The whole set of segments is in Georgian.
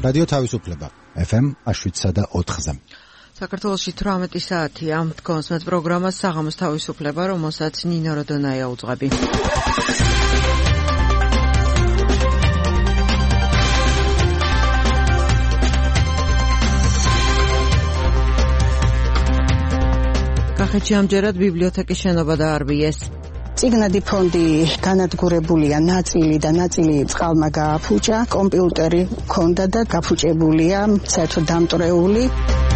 რადიო თავისუფლება FM 7.4-ზე. საქართველოში 18 საათია. მდგომს met პროგრამას საღამოს თავისუფლება, რომელსაც ნინო როდონაია უძღვები. კახეთში ამჯერად ბიბლიოთეკის შენობა დაარბიეს. წიგნადი ფონდი განადგურებულია ნაწილი და ნაწილი წყალმა გააფუჭა, კომპიუტერი ჰქონდა და გაფუჭებულია, საერთოდ დამტრეული.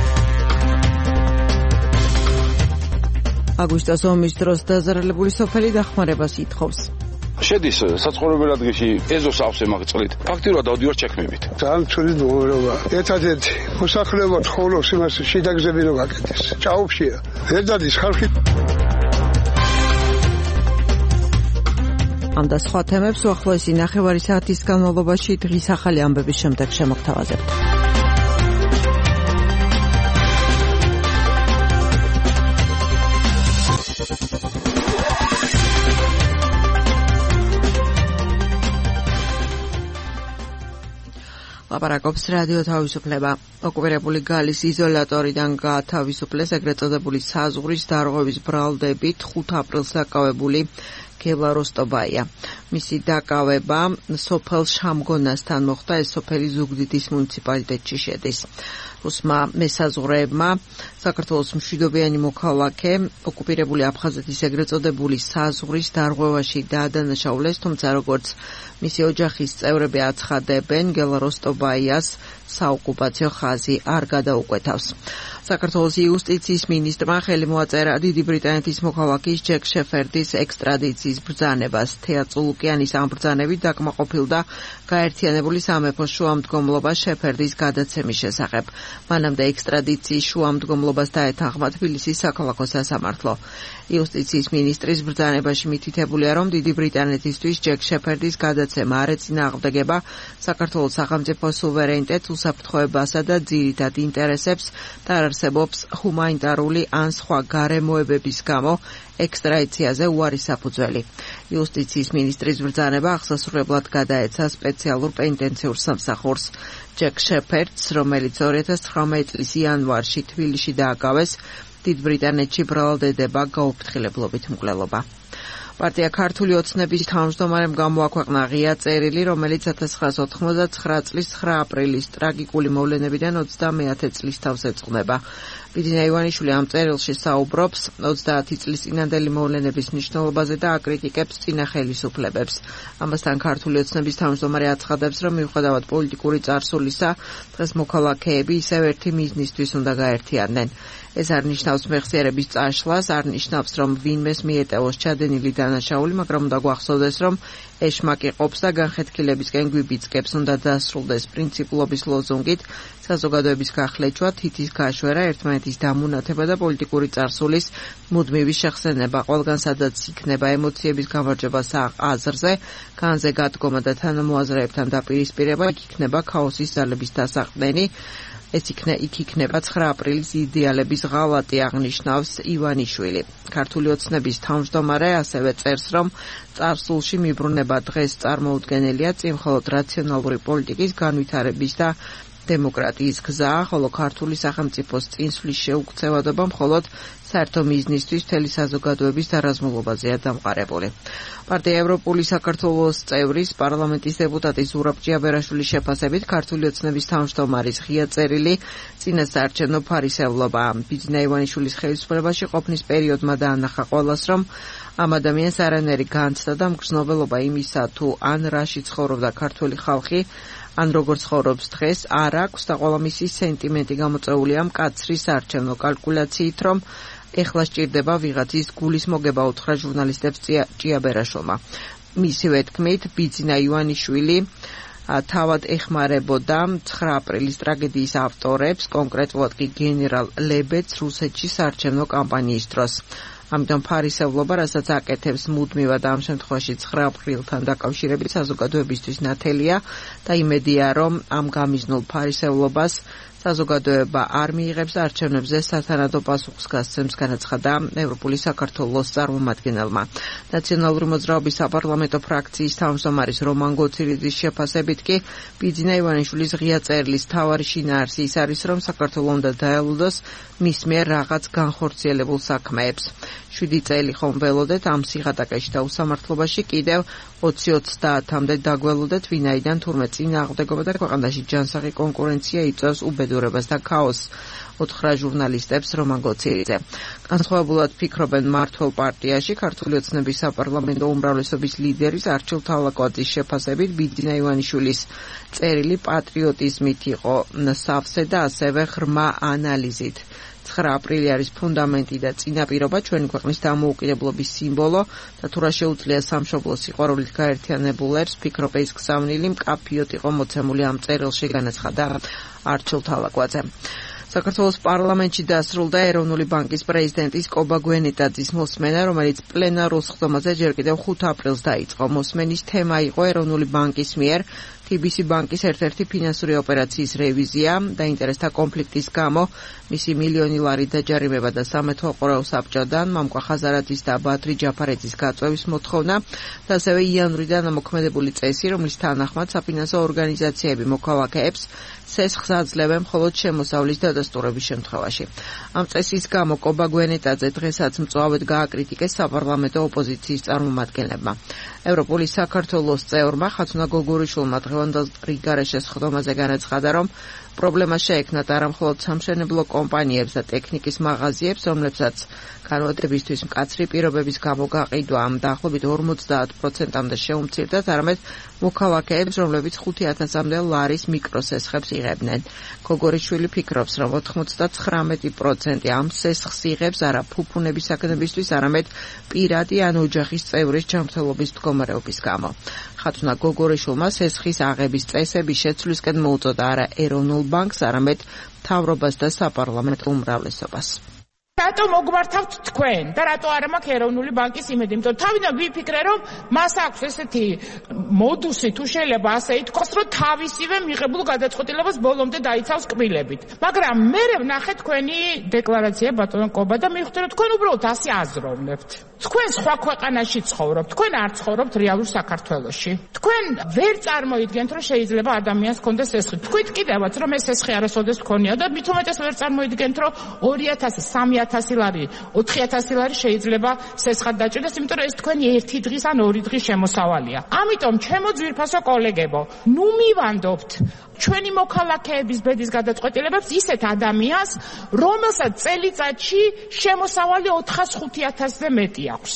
აგვისტოს ომის დროს დაზარალებული სოფელი დახმარებას ითხოვს. შედის საცხოვრებელ ადგილში ეზოს ავსემაღ წყლით. ფაქტიურად ავდივარ ჩექმებით. ძალიან ცუდი მდგომარეობა. ერთადერთი მოსახლეობა ცხოვრობს იმას შიდა გზები რო გაკეთეს. ჭაობშია. ერთადის ხალხი ამ და სხვა თემებს უახლოესი ნახევარი საათის განმავლობაში დღის ახალი ამბების შემდეგ შემოგთავაზებთ. ლაპარაკობს რადიო თავისუფლება. ოკუპირებული გალის იზოლატორიდან გაათავისუფლეს ეგრეთ წოდებული საზღვრის დარღვევის ბრალდებით 5 აპრილს დაკავებული გელა როსტოვაია. მისი დაკავება სოფელ შამგონასთან მოხდა, ეს სოფელი ზუგდიდის მუნიციპალიტეტში შედის. რუსმა მესაზღვრეებმა საქართველოს მშვიდობიანი მოქალაქე ოკუპირებული აფხაზეთის ეგრეთ წოდებული საზღვრის დარღვევაში დაადანაშაულეს, თუმცა როგორც მისი ოჯახის წევრები აცხადებენ, გელა როსტოვაიას საოკუპაციო ხაზი არ გადაუკვეთავს. საქართველოს იუსტიციის მინისტრმა ხელი მოაწერა დიდი ბრიტანეთის მოქალაქის ჯეკ შეფერდის ექსტრადიციის ბრძანებას. თეა წულუკიანის ამ ბრძანებით დაკმაყოფილდა გაერთიანებული სამეფო შუამდგომლობა შეფერდის გადაცემის შესახებ. მანამდე ექსტრადიციის შუამდგომლობას დაეთანხმა თბილისის საქალაქო სასამართლო. იუსტიციის მინისტრის ბრძანებაში მითითებულია, რომ დიდი ბრიტანეთისთვის ჯეკ შეფერდის გადაცემა არ ეწინააღმდეგება საქართველოს სახელმწიფო სუვერენიტეტს, უსაფრთხოებასა და ძირითად ინტერესებს და არ არსებობს ჰუმანიტარული ან სხვა გარემოებების გამო ექსტრადიციაზე უარის საფუძველი. იუსტიციის მინისტრის ბრძანება აღსასრულებლად გადაეცა სპეციალურ პენიტენციურ სამსახურს. ჯეკ შეფერდს, რომელიც 2019 წლის იანვარში თბილისში დააკავეს, დიდ ბრიტანეთში ბრალდება გაუფრთხილებლობით მკვლელობა. პარტია ქართული ოცნების თავმჯდომარემ გამოაქვეყნა ღია წერილი, რომელიც 1999 წლის 9 აპრილის ტრაგიკული მოვლენებიდან 30 წლის თავს ეწყდება. ბიძინა ივანიშვილი ამ წერილში საუბრობს 30 წლის წინანდელი მოვლენების მნიშვნელობაზე და აკრიტიკებს წინა ხელისუფლებებს. ამასთან ქართული ოცნების თავმჯდომარე აცხადებს, რომ მიუხედავად პოლიტიკური წარსულისა, დღეს მოქალაქეები ისევ ერთი მიზნისთვის უნდა გაერთიანდნენ. ეს არ ნიშნავს მეხსიერების წაშლას, არ ნიშნავს, რომ ვინმეს მიეტევოს ჩადენილი დანაშაული, მაგრამ უნდა გვახსოვდეს, რომ ეშმაკი ყოფს და განხეთქილებისკენ გვიბიძგებს, უნდა დასრულდეს პრინციპულობის ლოზუნგით, საზოგადოების გახლეჩვა, თითის გაშვერა, ერთმანეთის დამუნათება და პოლიტიკური წარსულის მუდმივი შეხსენება. ყველგან სადაც იქნება ემოციების გამარჯვება აზრზე, განზე გადგომა და თანამოაზრეებთან დაპირისპირება, იქ იქნება ქაოსის ძალების დასაყრდენი. იქ იქნება 9 აპრილის იდეალების ღალატი, აღნიშნავს ივანიშვილი. ქართული ოცნების თავმჯდომარე ასევე წერს, რომ წარსულში მიბრუნება დღეს წარმოუდგენელია წინ მხოლოდ რაციონალური პოლიტიკის განვითარების და დემოკრატიის გზა, ხოლო ქართული სახელმწიფოს წინსვლის შეუქცევადობა მხოლოდ საერთო მიზნისთვის მთელი საზოგადოების დარაზმულობაზეა დამყარებული. პარტია ევროპული საქართველოს წევრის პარლამენტის დეპუტატი ზურაბ ჭიაბერაშვილის შეფასებით ქართული ოცნების თავმჯდომარის ღია წერილი წინასაარჩევნო ფარისევლობა. ბიძინა ივანიშვილის ხელისუფლებაში ყოფნის პერიოდმა დაანახა ყველას, რომ ამ ადამიანს არანაირი განცდა და მგრძნობელობა იმისა, თუ ან რაში ცხოვრობდა ქართული ხალხი, ან როგორ ცხოვრობს დღეს, არ აქვს და ყველა მისი სენტიმენტი გამოწეულია მკაცრი საარჩევნო კალკულაციით, რომ ეხლა სჭირდება ვიღაცის გულის მოგება, უთხრა ჟურნალისტებს ჭიაბერაშვილმა. მისივე თქმით, ბიძინა ივანიშვილი თავად ეხმარებოდა 9 აპრილის ტრაგედიის ავტორებს, კონკრეტულად კი გენერალ ლებედს რუსეთში საარჩევნო კამპანიის დროს. ამიტომ ფარისევლობა, რასაც აკეთებს მუდმივად ამ შემთხვევაში 9 აპრილთან დაკავშირებით საზოგადოებისთვის ნათელია და იმედია, რომ ამ გამიზნულ ფარისევლობას საზოგადოება არ მიიღებს არჩევნებზე სათანადო პასუხს გასცემს, განაცხადა ევროპული საქართველოს წარმომადგენელმა. ნაციონალური მოძრაობის საპარლამენტო ფრაქციის თავმჯდომარის რომან გოცირიძის შეფასებით კი ბიძინა ივანიშვილის ღია წერილის მთავარი შინაარსი ის არის, რომ საქართველო უნდა დაელუდოს მის მიერ რაღაც განხორციელებულ საქმეებს. 7 წელი ხომ ველოდეთ ამ სიღატაკეში და უსამართლობაში კიდევ 20-30-მდე დაგველოდეთ, ვინაიდან თურმე წინააღმდეგობა და ქვეყანაში ჯანსაღი კონკურენცია იწვევს უბედურებას და ქაოსს, უთხრა ჟურნალისტებს რომან გოცირიძე. განსხვავებულად ფიქრობენ მმართველ პარტიაში ქართული ოცნების საპარლამენტო უმრავლესობის ლიდერის არჩილ თავლაკვაძის შეფასებით ბიძინა ივანიშვილის წერილი პატრიოტიზმით იყო სავსე და ასევე ღრმა ანალიზით. 9 აპრილი არის ფუნდამენტი და წინაპირობა ჩვენი ქვეყნის დამოუკიდებლობის სიმბოლო და თუ რა შეუძლია სამშობლოს სიყვარულით გაერთიანებულებს ფიქრობ ეს გზავნილი მკაფიოდ იყო მოცემული ამ წერილში, განაცხადა არჩილ თავლაკვაძე. საქართველოს პარლამენტში დასრულდა ეროვნული ბანკის პრეზიდენტის კობა გვენეტაძის მოსმენა, რომელიც პლენარულ სხდომაზე ჯერ კიდევ 5 აპრილს დაიწყო. მოსმენის თემა იყო ეროვნული ბანკის მიერ TBC ბანკის ერთ-ერთი ფინანსური ოპერაციის რევიზია და ინტერესთა კონფლიქტის გამო მისი მილიონი ლარი დაჯარიმება და სამეთო ყორავ საბჭოდან მამკვა ხაზარაძის და ბადრი ჯაფარეძის გაწვევის მოთხოვნა და ასევე იანვრიდან ამოქმედებული წესი, რომლის თანახმად საფინანსო ორგანიზაციები მოქალაქეებს სესხს აძლევენ მხოლოდ შემოსავლის დადასტურების შემთხვევაში. ამ წესის გამო კობა გვენეტაძე დღესაც მწვავედ გააკრიტიკეს საპარლამენტო ოპოზიციის წარმომადგენლებმა. ევროპული საქართველოს წევრმა ხათუნა გოგურიშვილმა დღევანდელ რიგარეშეს სხდომაზე განაცხადა, რომ პრობლემა შეექმნათ არა მხოლოდ სამშენებლო კომპანიებს და ტექნიკის მაღაზიებს, რომლებსაც განმარტებისთვის მკაცრი პირობების გამო გაყიდვა ამ დაახლოებით 50%-მდე შეუმცირდათ, არამედ მოქალაქეებს, რომლებიც 5,000-მდე ლარის მიკროსესხებს იღებდნენ. გოგორიშვილი ფიქრობს, რომ 99% ამ სესხს იღებს არა ფუფუნების საქმეებისთვის, არამედ პირადი ან ოჯახის წევრის ჯანმრთელობის მდგომარეობის გამო. ხათუნა გოგორიშვილმა სესხის აღების წესების შეცვლისკენ მოუწოდა არა ეროვნულ ბანკს, არამედ მთავრობას და საპარლამენტო უმრავლესობას. რატო მოგმართავთ თქვენ და რატო არ მაქვს ეროვნული ბანკის იმედი? იმიტომ რომ თავიდან ვიფიქრე, რომ მას აქვს ესეთი მოდუსი, თუ შეიძლება ასე ითქვას, რომ თავისივე მიღებულ გადაწყვეტილებას ბოლომდე დაიცავს კბილებით. მაგრამ მე ვნახე თქვენი დეკლარაცია ბატონო კობა და მივხვდი, რომ თქვენ უბრალოდ ასე აზროვნებთ. თქვენ სხვა ქვეყანაში ცხოვრობთ, თქვენ არ ცხოვრობთ რეალურ საქართველოში. თქვენ ვერ წარმოიდგენთ, რომ შეიძლება ადამიანს ჰქონდეს სესხი. თქვით კიდევაც, რომ ეს სესხი არასოდეს ჰქონია და მით უმეტეს ვერ წარმოიდგენთ, რომ 2,000, 3,000 ლარი, 4,000 ლარი შეიძლება სესხად დაჭერდეს, იმიტომ რომ ეს თქვენი ერთი დღის ან ორი დღის შემოსავალია. ამიტომ ჩემო ძვირფასო კოლეგებო, ნუ მივანდობთ ჩვენი მოქალაქეების ბედის გადაწყვეტილებებს ისეთ ადამიანს, რომელსაც წელიწადში შემოსავალი 400-5,000-ზე მეტი აქვს.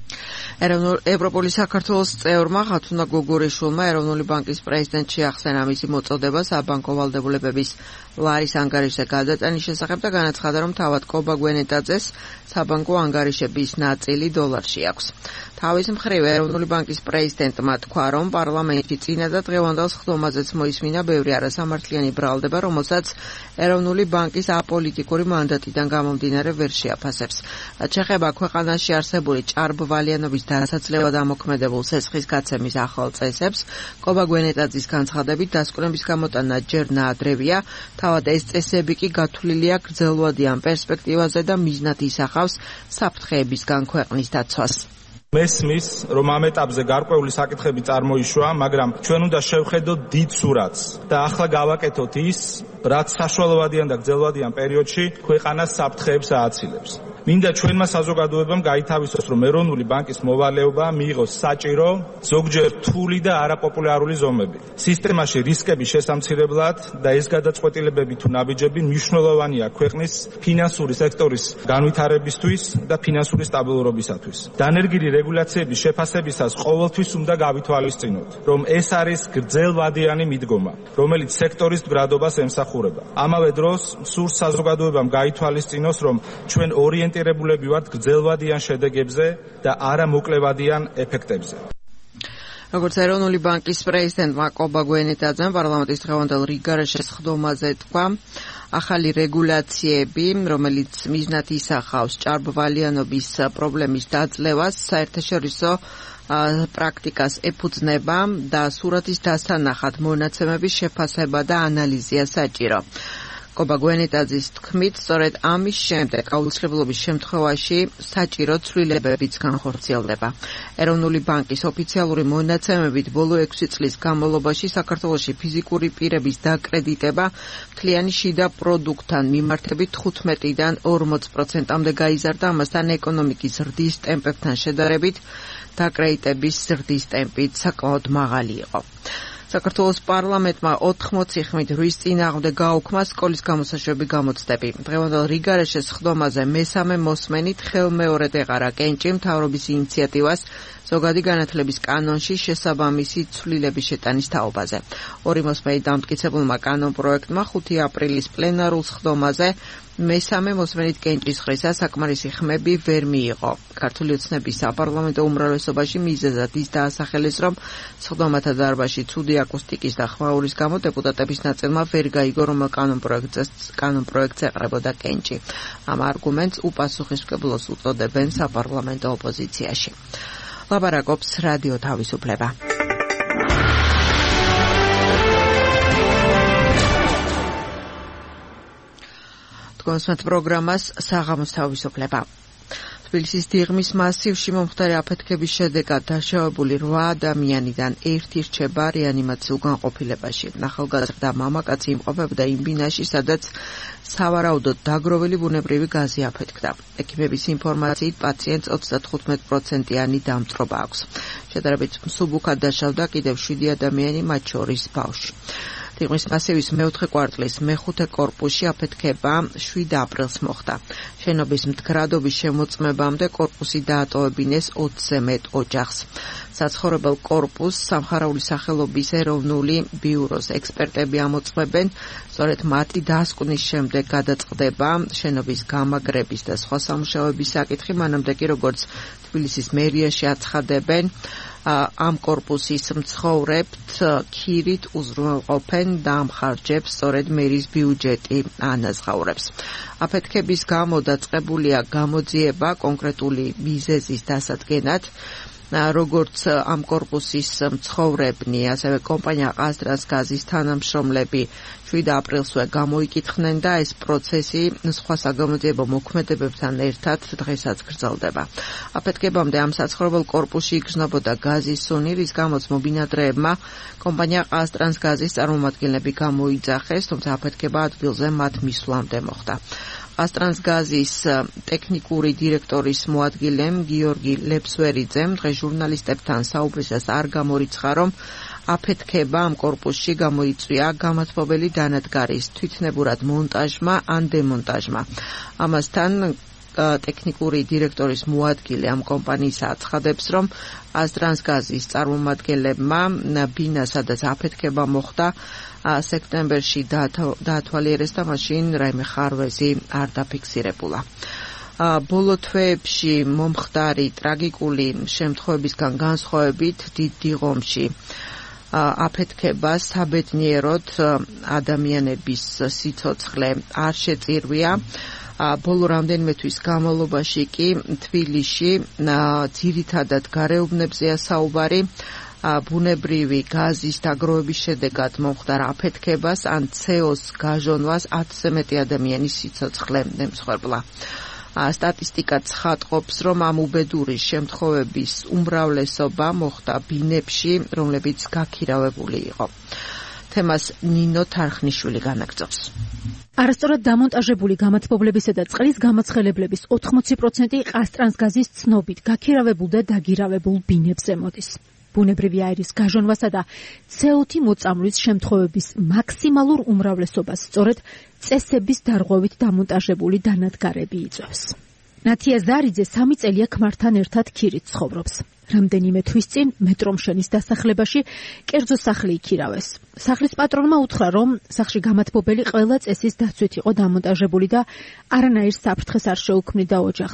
ევროპული საქართველოს წევრმა ხათუნა გოგორიშვილმა ეროვნული ბანკის პრეზიდენტში ახსენა მისი მოწოდება საბანკო ვალდებულებების ლარის ანგარიშზე გადატანის შესახებ და განაცხადა, რომ თავად კობა გვენეტაძეს საბანკო ანგარიშების ნაწილი დოლარში აქვს. თავის მხრივ ეროვნული ბანკის პრეზიდენტმა თქვა, რომ პარლამენტში წინა და დღევანდელ სხდომაზეც მოისმინა ბევრი არასამართლიანი ბრალდება, რომელსაც ეროვნული ბანკის აპოლიტიკური მანდატიდან გამომდინარე ვერ შეაფასებს. რაც შეეხება ქვეყანაში არსებული ჭარბვალიანობის დასაცლევად ამოქმედებულ სესხის გაცემის ახალ წესებს, კობა გვენეტაძის განცხადებით დასკვნების გამოტანა ჯერ ნაადრევია, თავად ეს წესები კი გათვლილია გრძელვადიან პერსპექტივაზე და მიზნად ისახავს საფრთხეებისგან ქვეყნის დაცვას. მესმის, რომ ამ ეტაპზე გარკვეული საკითხები წარმოიშვა, მაგრამ ჩვენ უნდა შევხედოთ დიდ სურათს და ახლა გავაკეთოთ ის, რაც საშუალებადიან და გრძელვადიან პერიოდში ქვეყანას საფრთხეებს ააცილებს. მინდა ჩვენმა საზოგადოებამ გაითავისოს, რომ ეროვნული ბანკის მოვალეობა მიიღოს საჭირო, ზოგჯერ რთული და არაპოპულარული ზომები. სისტემაში რისკების შესამცირებლად და ეს გადაწყვეტილებები თუ ნაბიჯები მნიშვნელოვანია ქვეყნის ფინანსური სექტორის განვითარებისთვის და ფინანსური სტაბილურობისათვის. დანერგილი რეგულაციების შეფასებისას ყოველთვის უნდა გავითვალისწინოთ, რომ ეს არის გრძელვადიანი მიდგომა, რომელიც სექტორის მდგრადობას ემსახურება. ამავე დროს სურს საზოგადოებამ გაითვალისწინოს, რომ ჩვენ ორიენტირებულები ვართ გრძელვადიან შედეგებზე და არა მოკლევადიან ეფექტებზე. როგორც ეროვნული ბანკის პრეზიდენტმა კობა გვენეტაძემ პარლამენტის დღევანდელ რიგარეშეს სხდომაზე თქვა, ახალი რეგულაციები, რომელიც მიზნად ისახავს ჭარბვალიანობის პრობლემის დაძლევას, საერთაშორისო პრაქტიკას ეფუძნება და სურათის დასანახად მონაცემების შეფასება და ანალიზია საჭირო. კობა გვენეტაძის თქმით, სწორედ ამის შემდეგ აუცილებლობის შემთხვევაში საჭირო ცვლილებებიც განხორციელდება. ეროვნული ბანკის ოფიციალური მონაცემებით ბოლო 6 წლის განმავლობაში საქართველოში ფიზიკური პირების დაკრედიტება მთლიანი შიდა პროდუქტთან მიმართებით 15-დან 40%-მდე გაიზარდა, ამასთან ეკონომიკის ზრდის ტემპებთან შედარებით დაკრედიტების ზრდის ტემპი საკმაოდ მაღალი იყო. საქართველოს პარლამენტმა 80 ხმით 8 წინააღმდეგ გაუქმა სკოლის გამოსაშვები გამოცდები. დღევანდელ რიგარეშე სხდომაზე მესამე მოსმენით ხელმეორედ ეყარა კენჭი მთავრობის ინიციატივას ზოგადი განათლების კანონში შესაბამისი ცვლილების შეტანის თაობაზე. ორი მოსმენით დამტკიცებულმა კანონპროექტმა 5 აპრილის პლენარულ სხდომაზე მესამე მოსმენით კენჭის ხრისა საკმარისი ხმები ვერ მიიღო. ქართული ოცნების საპარლამენტო უმრავლესობაში მიზეზად ის დაასახელეს, რომ სხდომათა დარბაზში ცუდი აკუსტიკის და ხმაურის გამო დეპუტატების ნაწილმა ვერ გაიგო, რომელ კანონპროექტს ეყრებოდა კენჭი. ამ არგუმენტს უპასუხისმგებლოს უწოდებენ საპარლამენტო ოპოზიციაში. ლაპარაკობს რადიო თავისუფლება. კონსმეთ პროგრამას საღამოს თავისუფლება. თბილისის დიღმის მასივში მომხდარი აფეთქების შედეგად დაშავებული 8 ადამიანიდან ერთი რჩება რეანიმაციულ განყოფილებაში. ახალგაზრდა მამაკაცი იმყოფებოდა იმ ბინაში, სადაც სავარაუდოდ დაგროვილი ბუნებრივი გაზი აფეთქდა. ექიმების ინფორმაციით პაციენტს 35%-იანი დამწრობა აქვს. შედარებით მსუბუქად დაშავდა კიდევ 7 ადამიანი, მათ შორის ბავშვი. დიღმის მასივის მეოთხე კვარტლის მეხუთე კორპუსში აფეთქება 7 აპრილს მოხდა. შენობის მდგრადობის შემოწმებამდე კორპუსი დაატოვებინეს 20-ზე მეტ ოჯახს. საცხოვრებელ კორპუსს სამხარაული სახელობის ეროვნული ბიუროს ექსპერტები ამოწმებენ, სწორედ მათი დასკვნის შემდეგ გადაწყდება შენობის გამაგრების და სხვა სამუშაოების საკითხი, მანამდე კი როგორც თბილისის მერიაში აცხადებენ, ამ კორპუსის მცხოვრებთ ქირით უზრუნველყოფენ და ამხარჯებს სწორედ მერის ბიუჯეტი ანაზღაურებს. აფეთქების გამო დაწყებულია გამოძიება კონკრეტული მიზეზის დასადგენად, როგორც ამ კორპუსის მცხოვრებნი, ასევე კომპანია ყაზტრასგაზის თანამშრომლები 7 აპრილსვე გამოიკითხნენ და ეს პროცესი სხვა საგამოძიებო მოქმედებებთან ერთად დღესაც გრძელდება. აფეთქებამდე ამ საცხოვრებელ კორპუსში იგრძნობოდა გაზის სუნი, რის გამოც მობინადრეებმა კომპანია ყაზტრასგაზის წარმომადგენლები გამოიძახეს, თუმცა აფეთქება ადგილზე მათ მისვლამდე მოხდა. ყაზტრასგაზის ტექნიკური დირექტორის მოადგილემ გიორგი ლეფსვერიძემ დღეს ჟურნალისტებთან საუბრისას არ გამორიცხა, რომ აფეთქება ამ კორპუსში გამოიწვია გამათბობელი დანადგარის თვითნებურად მონტაჟმა ან დემონტაჟმა. ამასთან ტექნიკური დირექტორის მოადგილე ამ კომპანიის აცხადებს, რომ ყაზტრასგაზის წარმომადგენლებმა ბინა, სადაც აფეთქება მოხდა, სექტემბერში დაათვალიერეს და მაშინ რაიმე ხარვეზი არ დაფიქსირებულა. ბოლო თვეებში მომხდარი ტრაგიკული შემთხვევებისგან განსხვავებით დიდ დიღომში აფეთქება საბედნიეროდ ადამიანების სიცოცხლე არ შეწირვია. ბოლო რამდენიმე თვის განმავლობაში კი თბილისში ძირითადად გარეუბნებზეა საუბარი. ბუნებრივი გაზის დაგროვების შედეგად მომხდარ აფეთქებას ან CO-ს გაჟონვას 10-ზე მეტი ადამიანის სიცოცხლე ემსხვერპლა. სტატისტიკა ცხადყოფს, რომ ამ უბედური შემთხვევების უმრავლესობა მოხდა ბინებში, რომლებიც გაქირავებული იყო. თემას ნინო თარხნიშვილი განაგრძობს. არასწორად დამონტაჟებული გამათბობლებისა და წყლის გამაცხელებლების 80% ყაზტრასგაზის ცნობით გაქირავებულ და დაგირავებულ ბინებზე მოდის. ბუნებრივი აირის გაჟონვასა და CO2 მოწამვლის შემთხვევების მაქსიმალურ უმრავლესობას სწორედ წესების დარღვევით დამონტაჟებული დანადგარები იწვევს. ნათია ზარიძე 3 წელია ქმართან ერთად ქირით ცხოვრობს. რამდენიმე თვის წინ მეტრომშენის დასახლებაში კერძო სახლი იქირავეს. სახლის პატრონმა უთხრა, რომ სახლში გამათბობელი ყველა წესის დაცვით იყო დამონტაჟებული და არანაირ საფრთხეს არ შეუქმნიდა ოჯახს.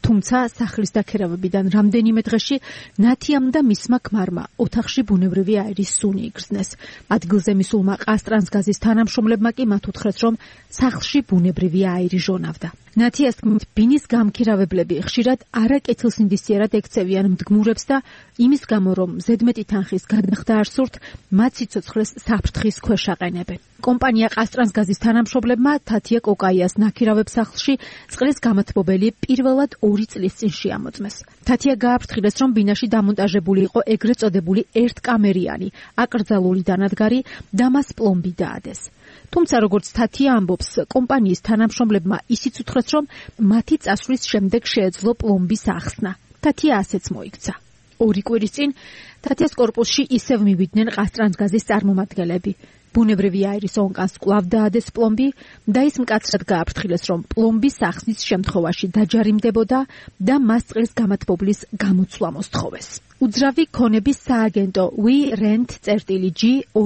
თუმცა სახლის დაქერავებიდან რამდენიმე დღეში ნათიამ და მისმა ქმარმა ოთახში ბუნებრივი აირის სუნი იგრძნეს. ადგილზე მისულმა ყაზტრანსგაზის თანამშრომლებმა კი მათ უთხრეს, რომ სახლში ბუნებრივი აირი ჟონავდა. ნათიას თქმით, ბინის გამქირავებლები ხშირად არაკეთილსინდისიერად ექცევიან მდგმურებს და იმის გამო, რომ ზედმეტი თანხის გადახდა არ სურთ, მათ სიცოცხლეს საფრთხის ქვეშ აყენებენ. კომპანია ყაზტრანსგაზის თანამშრომლებმა თათია კოკაიას ნაქირავებს სახლში წყლის გამათბობელი პირველად 2 წლის წინ შეამოწმეს. თათია გააფრთხილეს, რომ ბინაში დამონტაჟებული იყო ეგრეთ წოდებული ერთკამერიანი აკრძალული დანადგარი და მას პლომბი დაადეს. თუმცა როგორც თათია ამბობს, კომპანიის თანამშრომლებმა ისიც უთხრეს, რომ მათი წასვლის შემდეგ შეეძლო პლომბის ახსნა. თათია ასეც მოიქცა. 2 კვირის წინ თათიას კორპუსში ისევ მივიდნენ ყაზტრანსგაზის წარმომადგენლები. ბუნებრივი აირის ონკანს კვლავ დაადეს პლომბი და ის მკაცრად გააფრთხილეს, რომ პლომბის ახსნის შემთხვევაში დაჯარიმდებოდა და მას წყლის გამათბობლის გამოცვლა მოსთხოვეს. უძრავი ქონების სააგენტო We Rent.G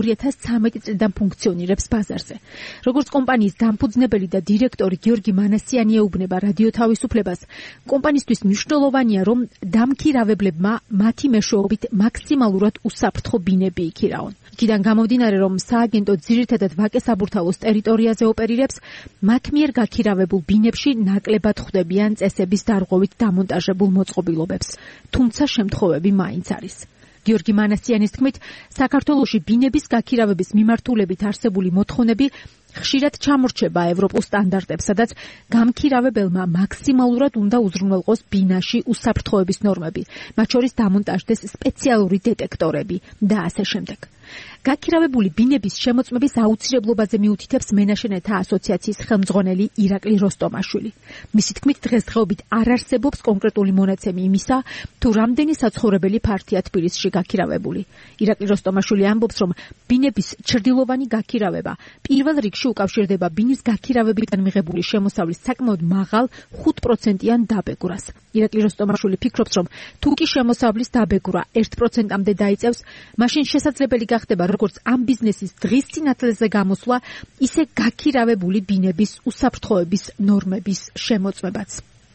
2013 წლიდან ფუნქციონირებს ბაზარზე. როგორც კომპანიის დამფუძნებელი და დირექტორი გიორგი მანასიანი ეუბნება რადიო თავისუფლებას, კომპანიისთვის მნიშვნელოვანია, რომ დამქირავებლებმა მათი მეშვეობით მაქსიმალურად უსაფრთხო ბინები იქირავონ. იქიდან გამომდინარე, რომ სააგენტო ძირითადად ვაკე-საბურთალოს ტერიტორიაზე ოპერირებს, მათ მიერ გაქირავებულ ბინებში ნაკლებად ხვდებიან წესების დარღვევით დამონტაჟებულ მოწყობილობებს, თუმცა შემთხვევები მაინც არის. გიორგი მანასიანის თქმით, საქართველოში ბინების გაქირავების მიმართულებით არსებული მოთხოვნები ხშირად ჩამორჩება ევროპულ სტანდარტებს, სადაც გამქირავებელმა მაქსიმალურად უნდა უზრუნველყოს ბინაში უსაფრთხოების ნორმები, მათ შორის დამონტაჟდეს სპეციალური დეტექტორები და ასე შემდეგ. გაქირავებული ბინების შემოწმების აუცილებლობაზე მიუთითებს მენაშენეთა ასოციაციის ხელმძღვანელი ირაკლი როსტომაშვილი. მისი თქმით, დღესდღეობით არ არსებობს კონკრეტული მონაცემი იმისა, თუ რამდენი საცხოვრებელი ფართია თბილისში გაქირავებული. ირაკლი როსტომაშვილი ამბობს, რომ ბინების ჩრდილოვანი გაქირავება პირველ რიგში უკავშირდება ბინის გაქირავებიდან მიღებული შემოსავლის საკმაოდ მაღალ 5%-იან დაბეგურას. ირაკლი როსტომაშვილი ფიქრობს, რომ თუ კი შემოსავლის დაბეგურა 1%-მდე დაიწევს, მაშინ შესაძლებელი ხდება როგორც ამ ბიზნესის დღის სინათლეზე გამოსვლა, ისე გაქირავებული ბინების უსაფრთხოების ნორმების შემოწმებაც.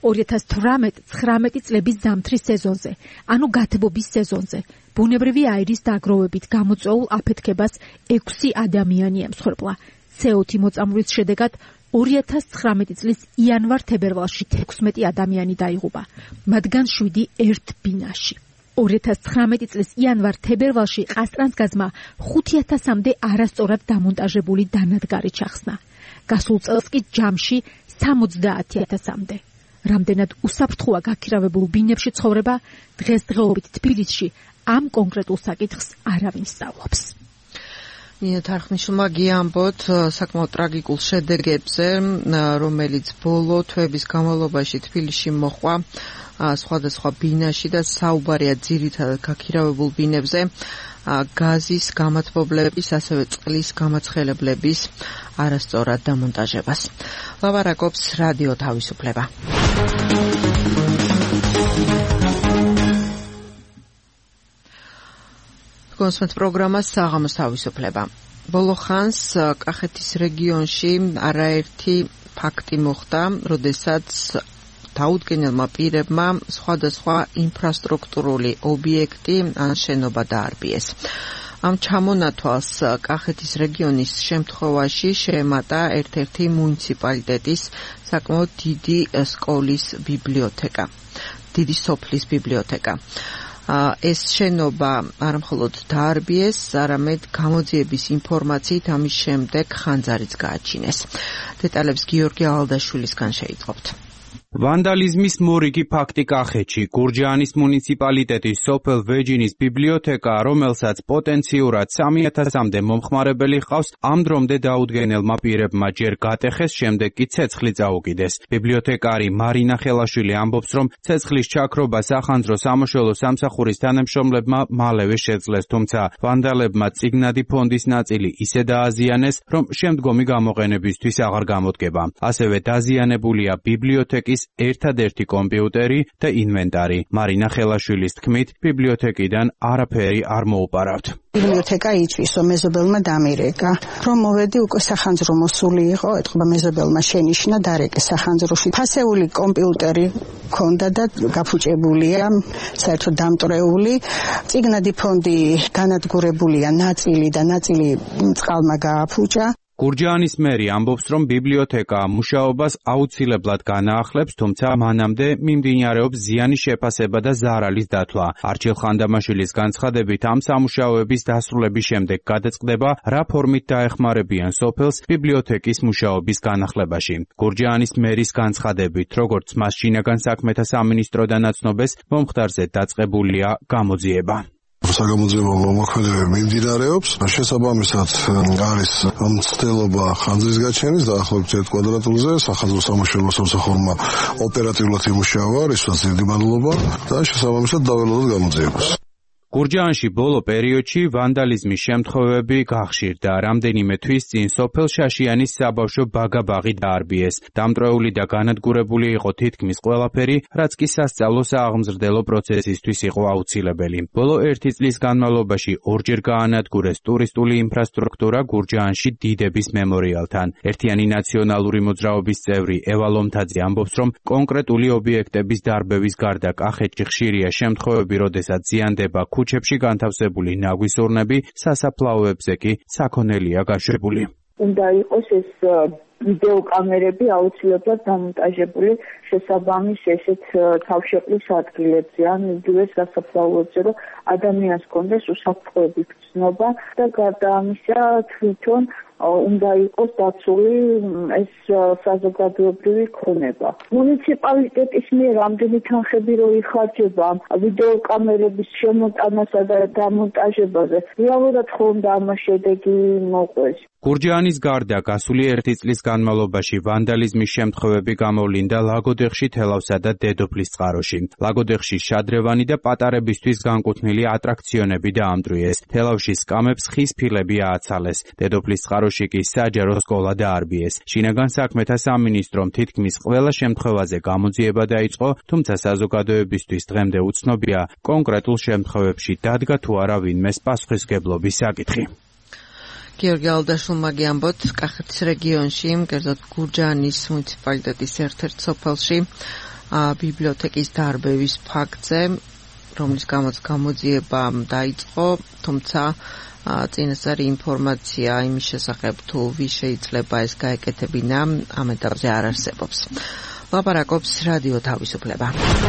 2018-19 წლების ზამთრის სეზონზე, ანუ გათბობის სეზონზე, ბუნებრივი აირის დაგროვებით გამოწვეულ აფეთქებას 6 ადამიანი ემსხვერპლა. CO2 მოწამვლის შედეგად 2019 წლის იანვარ-თებერვალში 16 ადამიანი დაიღუპა, მათგან 7 ერთ ბინაში. 2019 წლის იანვარ-თებერვალში ყაზტრანსგაზმა 5000-მდე არასწორად დამონტაჟებული დანადგარი ჩახსნა. გასულ წელს კი ჯამში 70000-მდე. რამდენად უსაფრთხოა გაქირავებულ ბინებში ცხოვრება, დღესდღეობით თბილისში ამ კონკრეტულ საკითხს არავინ სწავლობს. ნინო თარხნიშვილმა გიამბოთ საკმაოდ ტრაგიკულ შედეგებზე, რომელიც ბოლო თვეების განმავლობაში თბილისში მოხდა სხვადასხვა ბინაში და საუბარია ძირითადად გაქირავებულ ბინებზე, გაზის გამათბობლების, ასევე წყლის გამაცხელებლების არასწორად დამონტაჟებას. ლაპარაკობს რადიო თავისუფლება. კონსმეთ პროგრამა საღამოს თავისუფლება. ბოლო ხანს კახეთის რეგიონში არაერთი ფაქტი მოხდა, როდესაც დაუდგენელმა პირებმა სხვადასხვა ინფრასტრუქტურული ობიექტი ან შენობა დაარბიეს. ამ ჩამონათვალს კახეთის რეგიონის შემთხვევაში შეემატა ერთ-ერთი მუნიციპალიტეტის საკმაოდ დიდი სკოლის ბიბლიოთეკა, დიდი სოფლის ბიბლიოთეკა. ეს შენობა არ მხოლოდ დაარბიეს, არამედ გამოძიების ინფორმაციით ამის შემდეგ ხანძარიც გააჩინეს. დეტალებს გიორგი ალდაშვილისგან შეიტყობთ. ვანდალიზმის მორიგი ფაქტი კახეთში. გურჯაანის მუნიციპალიტეტის სოფელ ვეჯინის ბიბლიოთეკა, რომელსაც პოტენციურად 3000-მდე მომხმარებელი ჰყავს, ამ დრომდე დაუდგენელმა პირებმა ჯერ გატეხეს, შემდეგ კი ცეცხლი წაუკიდეს. ბიბლიოთეკარი მარინა ხელაშვილი ამბობს, რომ ცეცხლის ჩაქრობა სახანძრო სამუშაო სამსახურის თანამშრომლებმა მალევე შეძლეს, თუმცა ვანდალებმა წიგნადი ფონდის ნაწილი ისე დააზიანეს, რომ შემდგომი გამოყენებისთვის აღარ გამოდგება. ასევე დაზიანებულია ბიბლიოთეკის ერთადერთი კომპიუტერი და ინვენტარი. მარინა ხელაშვილის თქმით, ბიბლიოთეკიდან არაფერი არ მოუპარავთ. ბიბლიოთეკა იწვისო მეზობელმა დამირეკა. რომ მოვედი უკვე სახანძრო მოსული იყო, ეთქობა მეზობელმა შენიშნა დარეკე სახანძროში. ფასეული კომპიუტერი ქონდა და გაფუჭებულია, საერთოდ დამტრეული. წიგნადი ფონდი განადგურებულია ნაწილი და ნაწილი წყალმა გააფუჭა. გურჯაანის მერი ამბობს, რომ ბიბლიოთეკა მუშაობას აუცილებლად განაახლებს, თუმცა მანამდე მიმდინარეობს ზიანის შეფასება და ზარალის დათვლა. არჩილ ხანდამაშვილის განცხადებით, ამ სამუშაოების დასრულების შემდეგ გადაწყდება, რა ფორმით დაეხმარებიან სოფელს ბიბლიოთეკის მუშაობის განახლებაში. გურჯაანის მერის განცხადებით, როგორც მას შინაგან საქმეთა სამინისტროდან აცნობეს, მომხდარზე დაწყებულია გამოძიება. საგამოძიებო მოქმედებები მიმდინარეობს. შესაბამისად არის მცდელობა ხანძრის გაჩენის დაახლოებით 1 კვადრატულზე. სახაზრო სამუშაო სამსახურმა ოპერატიულად იმუშავა, რისთვისაც დიდი მადლობა და შესაბამისად დაველოდოთ გამოძიებას. გურჯაანში ბოლო პერიოდში ვანდალიზმის შემთხვევები გახშირდა. რამდენიმე თვის წინ სოფელ შაშიანის საბავშვო ბაგა-ბაღი დაარბიეს. დამტრეული და განადგურებული იყო თითქმის ყველაფერი, რაც კი სასწავლო სააღმზრდელო პროცესისთვის იყო აუცილებელი. ბოლო 1 წლის განმავლობაში ორჯერ გაანადგურეს ტურისტული ინფრასტრუქტურა გურჯაანში დიდების მემორიალთან. ერთიანი ნაციონალური მოძრაობის წევრი ევა ლომთაძე ამბობს, რომ კონკრეტული ობიექტების დარბევის გარდა კახეთში ხშირია შემთხვევები, როდესაც ზიანდება ქუჩებში განთავსებული ნაგვის ურნები, სასაფლაოებზე კი საქონელია გაშვებული. უნდა იყოს ეს ვიდეოკამერები აუცილებლად დამონტაჟებული შესაბამის ესეთ თავშეყრის ადგილებზე, ან იგივე სასაფლაოებზე, რომ ადამიანს კონდეს უსაფრთხოების გრძნობა და გარდა ამისა თვითონ უნდა იყოს დაცული ეს საზოგადოებრივი ქონება. მუნიციპალიტეტის მიერ რამდენი თანხები რო იხარჯება ვიდეოკამერების შემოტანასა და დამონტაჟებაზე, რეალურად ხომ ამას შედეგი მოყვეს. გურჯაანის გარდა გასული 1 წლის განმავლობაში ვანდალიზმის შემთხვევები გამოვლინდა ლაგოდეხში, თელავსა და დედოფლის წყაროში. ლაგოდეხში შადრევანი და პატარებისთვის განკუთვნილი ატრაქციონები დაამტვრიეს. თელავში სკამებს ხის ფილები ააცალეს. დედოფლის წყაროში კი საჯარო სკოლა დაარბიეს. შინაგან საქმეთა სამინისტრომ თითქმის ყველა შემთხვევაზე გამოძიება დაიწყო, თუმცა საზოგადოებისთვის დღემდე უცნობია კონკრეტულ შემთხვევებში დადგა თუ არა ვინმეს პასუხისმგებლობის საკითხი. გიორგი ალდაშვილმა გიამბოთ, კახეთის რეგიონში, კერძოდ გურჯაანის მუნიციპალიტეტის ერთ-ერთ სოფელში ბიბლიოთეკის დარბევის ფაქტზე, რომლის გამოც გამოძიება დაიწყო, თუმცა წინასწარი ინფორმაცია იმის შესახებ, თუ ვის შეიძლება ეს გაეკეთებინა, ამ ეტაპზე არ არსებობს. ლაპარაკობს რადიო თავისუფლება.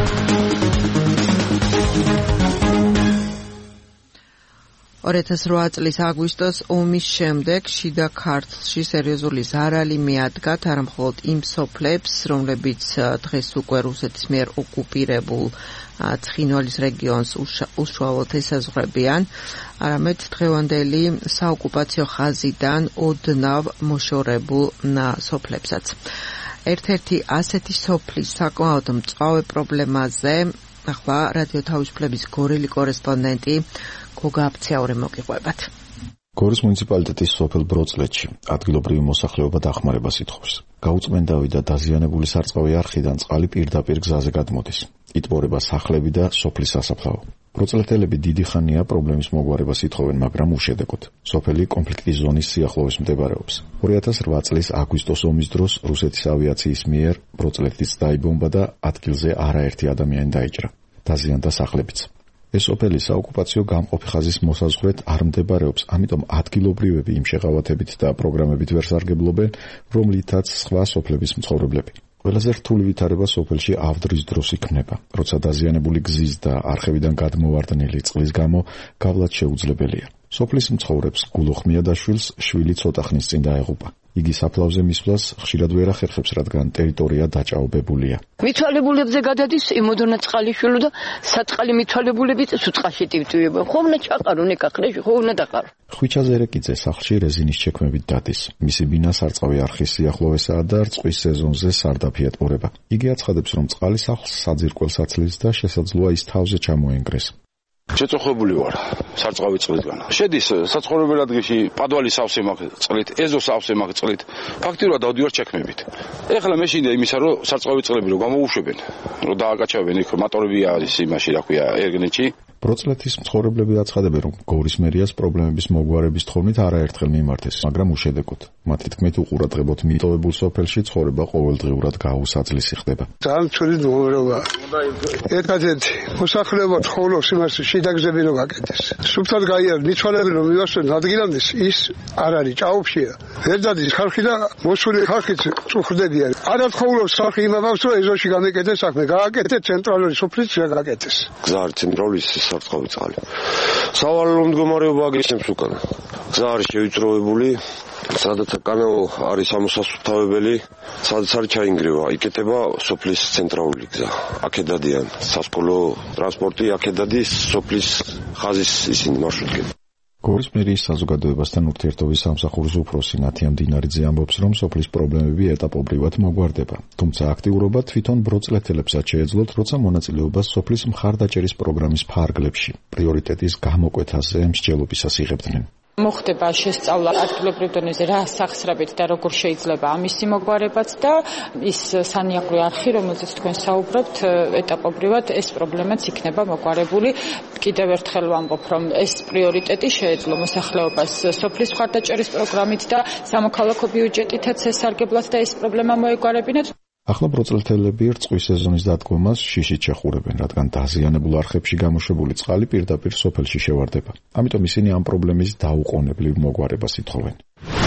2008 წლის აგვისტოს ომის შემდეგ შიდა ქართლში სერიოზული ზარალი მიადგა არა მხოლოდ იმ სოფლებს, რომლებიც დღეს უკვე რუსეთის მიერ ოკუპირებულ ცხინვალის რეგიონს უშუალოდ ესაზღვრებიან, არამედ დღევანდელი საოკუპაციო ხაზიდან ოდნავ მოშორებულ სოფლებსაც. ერთ-ერთი ასეთი სოფლის საკმაოდ მწვავე პრობლემაზე ახლა რადიო თავისუფლების გორელი კორესპონდენტი გოგა აფციაური მოგიყვებათ. გორის მუნიციპალიტეტის სოფელ ბროწლეთში ადგილობრივი მოსახლეობა დახმარებას ითხოვს. გაუწმენდავი და დაზიანებული სარწყავი არხიდან წყალი პირდაპირ გზაზე გადმოდის. იტბორება სახლები და სოფლის სასაფლაო. ბროწლეთელები დიდი ხანია პრობლემის მოგვარებას ითხოვენ, მაგრამ უშედეგოდ. სოფელი კონფლიქტის ზონის სიახლოვეს მდებარეობს. 2008 წლის აგვისტოს ომის დროს რუსეთის ავიაციის მიერ ბროწლეთის დაიბომბა და ადგილზე არაერთი ადამიანი დაიჭრა. დაზიანდა სახლებიც. ეს სოფელი საოკუპაციო გამყოფი ხაზის მოსაზღვრეთ არ მდებარეობს, ამიტომ ადგილობრივები იმ შეღავათებით და პროგრამებით ვერ სარგებლობენ, რომლითაც სხვა სოფლების მცხოვრებლები. ყველაზე რთული ვითარება სოფელში ავდრის დროს იქნება, როცა დაზიანებული გზის და არხებიდან გადმოვარდნილი წყლის გამო გავლაც შეუძლებელია. სოფლის მცხოვრებს გულოხმიადაშვილს შვილი ცოტა ხნის წინ დაეღუპა. იგი საფლავზე მისვლას ხშირად ვერ ახერხებს, რადგან ტერიტორია დაჭაობებულია. მithვალებულებზე გადადის იმოდონა წყალიშვილო და საწყალი მithვალებულები სუწყაში ტივტივება. ხომ ჩაყარონ ეკახლეში, ხომ დაყარო. ხვიჩა ზერეკიძე სახლში რეზინის ჩექმებით დადის. მისი ბინა სარწყავი არხის სიახლოვესაა და რწყვის სეზონზე სარდაფი ეტყურება. იგი აცხადებს, რომ წყალი სახლს საძირკველს აცლის და შესაძლოა ის თავზე ჩამოენგრეს. შეწუხებული ვარ სარწყავი წყლისგან. შედის საცხოვრებელ ადგილში პადვალი სავსე მაქვს წყლით, ეზო სავსე მაქვს წყლით. ფაქტიურად დავდივარ ჩექმებით. ეხლა მე მინდა იმისა, რომ სარწყავი წყლები რომ გამოუშვებენ, რომ დააკაჩავენ იქ მოტორები არის იმაში, რა ქვია, ერგნეთში. ბროცლეთის მცხოვრებლები აცხადებენ, რომ გორის მერიას პრობლემების მოგვარების თხოვნით არაერთხელ მიმართეს, მაგრამ უშედეგოდ. მათი თქმით, უყურადღებოთ მიტოვებულ სოფელში ცხოვრება ყოველდღიურად გაუსაძლისი ხდება. ძალიან ცუდი მდგომარეობა. ერთადერთი მოსახლეობა თხოვნობს იმას, შიდაგზები რომ გაკეთდეს. სუფთად გაიარეთ, მიცვალები რომ მივასვენ ადგილამდე, ის არ არის, ჭაობშია. ვერ დადის ხალხი და მოსული ხალხიც წუხდებიან. არა თხოვნობს ხალხი იმამავს, რომ ეზოში გამეკეთეს საქმე, გააკეთეს ცენტრალური სოფლიც გააკეთეს. გზა არის ცენტრალის სარწყავი წყალი. სავალალო მდგომარეობა აგისებს უკან. გზა არის შევიწროებული, სადაც კანალ არის ამოსასუფთავებელი, სადაც არის ჩაინგრევა, იკეთება სოფლის ცენტრალური გზა. აქედადიან სასკოლო ტრანსპორტი, აქედადის სოფლის ხაზის ისინი მარშრუტკები. გორის მერიის საზოგადოებასთან ურთიერთობის სამსახურის უფროსი ნათია მდინარიძე ამბობს, რომ სოფლის პრობლემები ეტაპობრივად მოგვარდება. თუმცა აქტიურობა თვითონ ბროცლეთელებსაც შეეძლოთ, როცა მონაწილეობას სოფლის მხარდაჭერის პროგრამის ფარგლებში პრიორიტეტის გამოკვეთაზე მსჯელობისას იღებდნენ. მოხდება შესწავლა ადგილობრივ დონეზე რა სახსრებით და როგორ შეიძლება ამისი მოგვარებაც და ის სანიაღვრე არხი, რომელზეც თქვენ საუბრობთ, ეტაპობრივად ეს პრობლემაც იქნება მოგვარებული. კიდევ ერთხელ ვამბობ, რომ ეს პრიორიტეტი შეეძლო მოსახლეობას სოფლის მხარდაჭერის პროგრამით და სამოქალაქო ბიუჯეტითაც ესარგებლათ და ეს პრობლემა მოეგვარებინათ. ახლა ბროცლეთელები რწყვის სეზონის დადგომას შიშით შეხურებენ, რადგან დაზიანებულ არხებში გამოშვებული წყალი პირდაპირ სოფელში შევარდება. ამიტომ ისინი ამ პრობლემის დაუყოვნებლივ მოგვარებას ითხოვენ.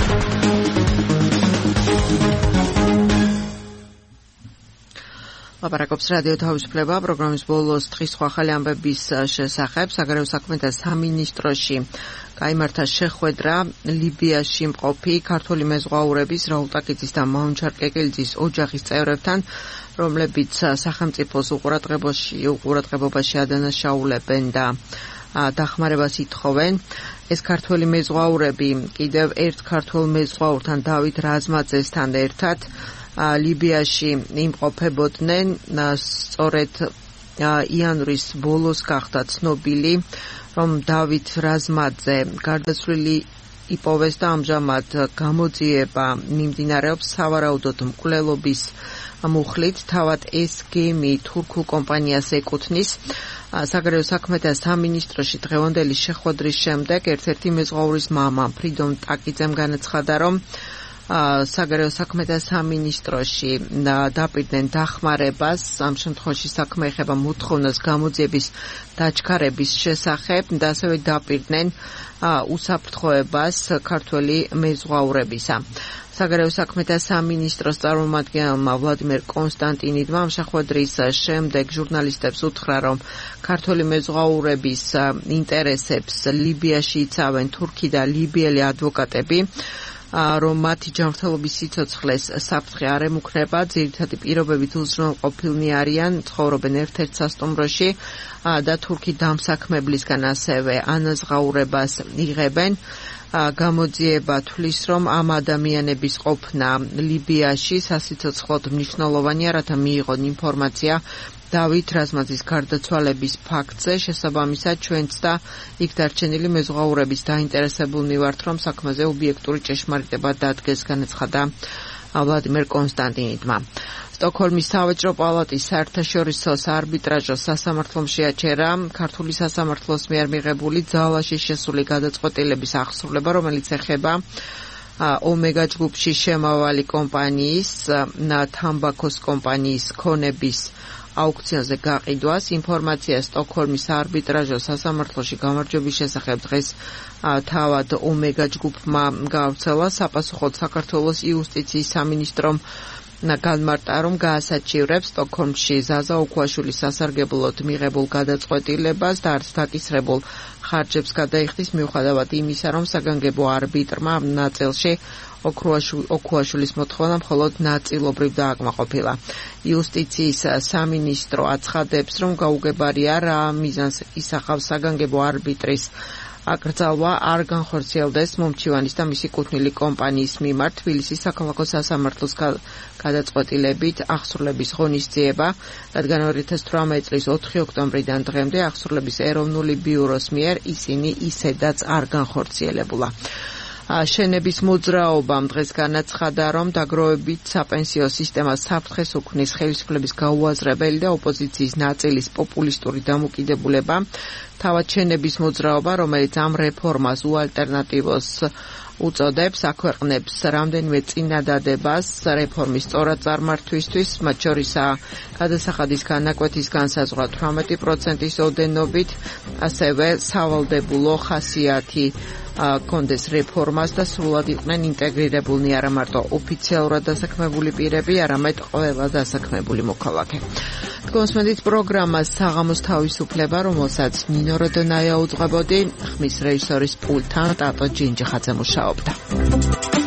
ლაპარაკობს რადიო თავისუფლება პროგრამის ბოლოს დღის სხვა ახალი ამბების შესახებ. საგარეო საქმეთა სამინისტროში გაიმართა შეხვედრა ლიბიაში მყოფი ქართული მეზღვაურების რაულ ტაკიძის და მაუნჩარ კეკელიძის ოჯახის წევრებთან, რომლებიც სახელმწიფოს უყურადღებობაში ადანაშაულებენ და დახმარებას ითხოვენ. ეს ქართული მეზღვაურები კიდევ ერთ ქართულ მეზღვაურთან დავით რაზმაძესთან ერთად ლიბიაში იმყოფებოდნენ. სწორედ იანვრის ბოლოს გახდა ცნობილი, რომ დავით რაზმაძე გარდაცვლილი იპოვეს და ამჟამად გამოძიება მიმდინარეობს სავარაუდოდ მკვლელობის მუხლით. თავად ეს გემი თურქულ კომპანიას ეკუთვნის. საგარეო საქმეთა სამინისტროში დღევანდელი შეხვედრის შემდეგ ერთ-ერთი მეზღვაურის მამა ფრიდონ ტაკიძემ განაცხადა, რომ საგარეო საქმეთა სამინისტროში დაპირდნენ დახმარებას, ამ შემთხვევაში საქმე ეხება მოთხოვნას გამოძიების დაჩქარების შესახებ და ასევე დაპირდნენ უსაფრთხოებას ქართველი მეზღვაურებისა. საგარეო საქმეთა სამინისტროს წარმომადგენელმა ვლადიმერ კონსტანტინიდმა ამ შეხვედრის შემდეგ ჟურნალისტებს უთხრა, რომ ქართველი მეზღვაურების ინტერესებს ლიბიაში იცავენ თურქი და ლიბიელი ადვოკატები, რომ მათი ჯანმრთელობის სიცოცხლეს საფრთხე არ ემუქრება, ძირითადი პირობებით უზრუნველყოფილნი არიან, ცხოვრობენ ერთ-ერთ სასტუმროში და თურქი დამსაქმებლისგან ასევე ანაზღაურებას იღებენ. გამოძიება თვლის, რომ ამ ადამიანების ყოფნა ლიბიაში სასიცოცხლოდ მნიშვნელოვანია, რათა მიიღონ ინფორმაცია დავით რაზმაძის გარდაცვალების ფაქტზე. შესაბამისად, ჩვენც და იქ დარჩენილი მეზღვაურების დაინტერესებულნი ვართ, რომ საქმეზე ობიექტური ჭეშმარიტება დადგეს, განაცხადა ვლადიმერ კონსტანტინიდმა. სტოკჰოლმის სავაჭრო პალატის საერთაშორისო საარბიტრაჟო სასამართლომ შეაჩერა ქართული სასამართლოს მიერ მიღებული ძალაში შესული გადაწყვეტილების აღსრულება, რომელიც ეხება ომეგა ჯგუფში შემავალი კომპანიის თამბაქოს კომპანიის ქონების აუქციონზე გაყიდვას. ინფორმაცია სტოკჰოლმის საარბიტრაჟო სასამართლოში გამარჯვების შესახებ დღეს თავად ომეგა ჯგუფმა გაავრცელა. საპასუხოდ საქართველოს იუსტიციის სამინისტრომ განმარტა, რომ გაასაჩივრებს სტოკჰოლმში ზაზა ოქუაშვილის სასარგებლოდ მიღებულ გადაწყვეტილებას და არც დაკისრებულ ხარჯებს გადაიხდის, მიუხედავად იმისა, რომ საგანგებო არბიტრმა ამ ნაწილში ოქუაშვილის მოთხოვნა მხოლოდ ნაწილობრივ დააკმაყოფილა. იუსტიციის სამინისტრო აცხადებს, რომ გაუგებარია რა მიზანს ისახავს საგანგებო არბიტრის აკრძალვა არ განხორციელდეს მომჩივანის და მისი კუთვნილი კომპანიის მიმართ თბილისის საქალაქო სასამართლოს გადაწყვეტილებით აღსრულების ღონისძიება, რადგან 2018 წლის 4 ოქტომბრიდან დღემდე აღსრულების ეროვნული ბიუროს მიერ ისინი ისედაც არ განხორციელებულა. შენების მოძრაობამ დღეს განაცხადა, რომ დაგროვებით საპენსიო სისტემას საფრთხეს უქმნის ხელისუფლების გაუაზრებელი და ოპოზიციის ნაწილის პოპულისტური დამოკიდებულება. თავად შენების მოძრაობა, რომელიც ამ რეფორმას უალტერნატივოს უწოდებს, აქვეყნებს რამდენიმე წინადადებას რეფორმის სწორად წარმართვისთვის, მათ შორისაა გადასახადის განაკვეთის განსაზღვრა 18%-ის ოდენობით, ასევე სავალდებულო ხასიათი კონდეს რეფორმას და სრულად იყვნენ ინტეგრირებულნი არა მარტო ოფიციალურად დასაქმებული პირები, არამედ ყველა დასაქმებული მოქალაქე. Თქვენსმენდით პროგრამას საღამოს თავისუფლება, რომელსაც ნინო როდონაია უძღვებოდი, ხმის რეჟისორის პულტთან ტატო ჯინჯიხაძე მუშაობდა.